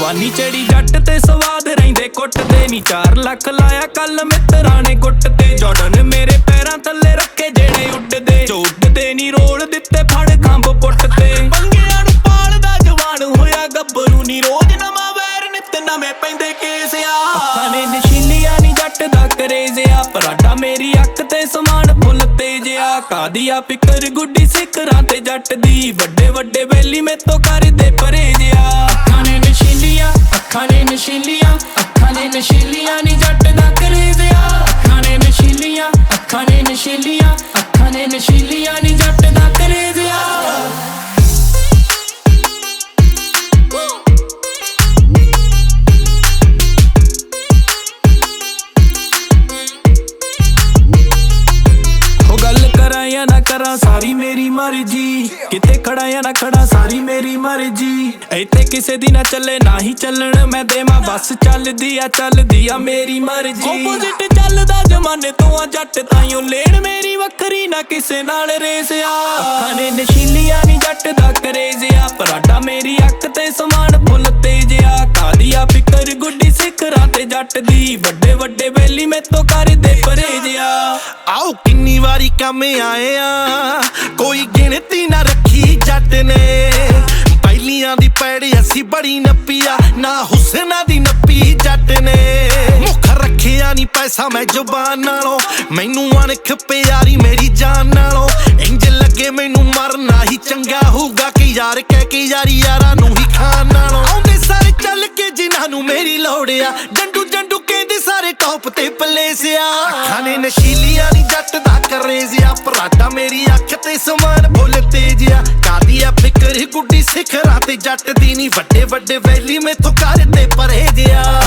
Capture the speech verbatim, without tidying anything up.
जवानी चढ़ी जट ते स्वाद रहिंदे कुटदे नी। चार लख लाया कल मित्रां ने गुट ते। जॉर्डन मेरे पैरां थल्ले रखे जेड़े उड्डदे, जो उड्डदे नी रोल दित्ते फड़ खंभ पुट ते। पंगियां नूं पालदा जवान होया गब्बरू नी, रोज नवां वैर नित नवें पैंदे केस आ। अखां ने नशीलियां नी जट दा करेजिया, पराडा मेरी अख ते समान फुल तेज आ। कादिया फिकर गुड्डी सिखरां ते जट दी, वड्डे वड्डे बेली में तो करदे परहेज आ। अखां ने नशीलियां, अखां ने नशीलियां, अखां ने नशीलियां नी जट दा करेजिया। अखां ने नशीलियां, अखां ने नशीलियां, अखां ने नशीलियां नी जट दा करेजिया। या ना करा सारी मेरी मर्जी, किते खड़ा या ना खड़ा सारी मेरी मर्जी। इत्थे किसे दी ना चले ना ही चलन, मैं देवा बस चलदी आ चलदी आ मेरी मर्जी। ऑपोजिट चलदा जमाने तो आ जट ताइयों लेन मेरी वखरी ना किसे नाल रेस आ। अखां ने नशीलियां नी जट दा करेज आ, पराडा मेरी अख ते समान फुल तेज आ। कादिया फिकर गुड्डी सिखरां ते जट दी, वड्डे वड्डे बेली में तो करदे परहेज आ। आओ किन्नी वारी कम आए आ, कोई गिनती ना रखी जट ने। पहिलियां दी पैड़ असी बड़ी नप्पिया, ना हुसना दी नप्पी जट ने। मुख रखिया नी पैसा मैं जुबान नालों, मैनू अणख प्यारी मेरी जान नालों। इंज लगे मैनू मरना ही चंगा होगा कि यार कह के यारी यारा नू ही खान नालों। आउंदे सारे चल के जिन्हां नू मेरी लोड़ आ, जंडू जंडू कहंदे सारे टॉप ते पलेस आ। अखां ने नशीलियां नी जट दा करेज आ, पराडा मेरी अख ते समान फुल तेज आ। कादिया फिकर गुड्डी सिखरां ते जट दी नी, वड्डे वड्डे वैली में तो करदे परहेज आ।